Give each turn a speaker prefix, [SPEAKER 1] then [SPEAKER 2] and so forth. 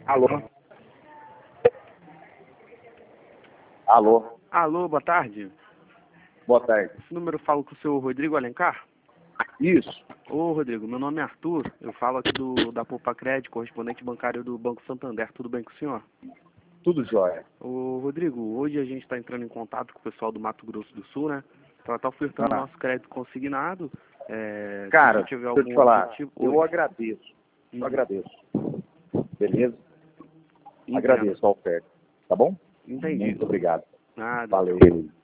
[SPEAKER 1] Alô? Alô?
[SPEAKER 2] Alô, boa tarde.
[SPEAKER 1] Boa tarde.
[SPEAKER 2] Esse número eu falo com o seu Rodrigo Alencar?
[SPEAKER 1] Isso.
[SPEAKER 2] Ô, Rodrigo, meu nome é Arthur. Eu falo aqui da Poupa Crédito, correspondente bancário do Banco Santander. Tudo bem com o senhor?
[SPEAKER 1] Tudo jóia.
[SPEAKER 2] Ô, Rodrigo, hoje a gente está entrando em contato com o pessoal do Mato Grosso do Sul, né? Para estar ofertando nosso crédito consignado.
[SPEAKER 1] Cara,
[SPEAKER 2] se tiver
[SPEAKER 1] deixa eu te
[SPEAKER 2] algum
[SPEAKER 1] falar.
[SPEAKER 2] objetivo...
[SPEAKER 1] Eu agradeço. Eu agradeço. Beleza? Agradeço a oferta. Tá bom?
[SPEAKER 2] Entendi.
[SPEAKER 1] Muito obrigado.
[SPEAKER 2] Nada.
[SPEAKER 1] Valeu.